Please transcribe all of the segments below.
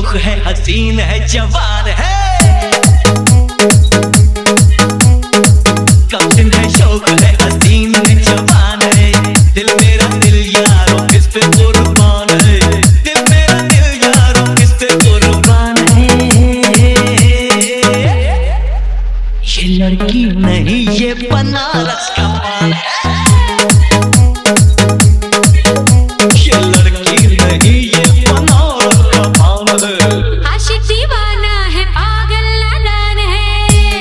शौक है, हसीन है, जवान है। कमसिन है, शौक है, हसीन है, जवान है। दिल मेरा दिल यारो किस पे कुर्बान है, दिल मेरा दिल यारो किस पे कुर्बान है। ये लड़की नहीं ये बनारस का पान है। ये लड़की नहीं ये बनारस का पान है। आशिक दीवाना है, पागल नादान है।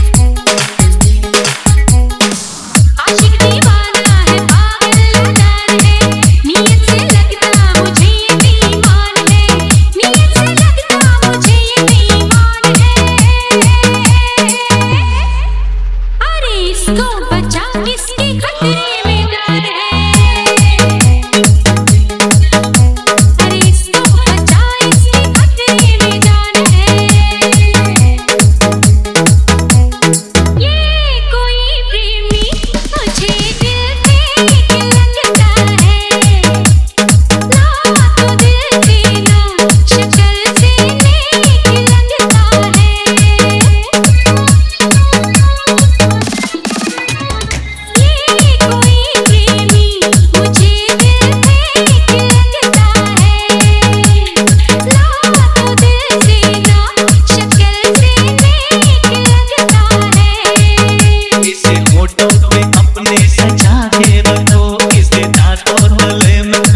आशिक दीवाना है, पागल नादान है। नीयत से लगता मुझे ये बेईमान है, नीयत से लगता मुझे ये बेईमान है। अरे इसको बचा किसके खतरे में जान है। अरे इसको बचा इसके खतरे में जान है। ये कोई प्रेमी मुझे दिल से लगता है, ना तो दिल से ना शक्ल से नेक लगता है। ये कोई प्रेमी मुझे दिल से लगता है, ना तो दिल से ना शक्ल से नेक लगता है। इसे होठों पे अपने सजा के रखो, इसे दांतों तले में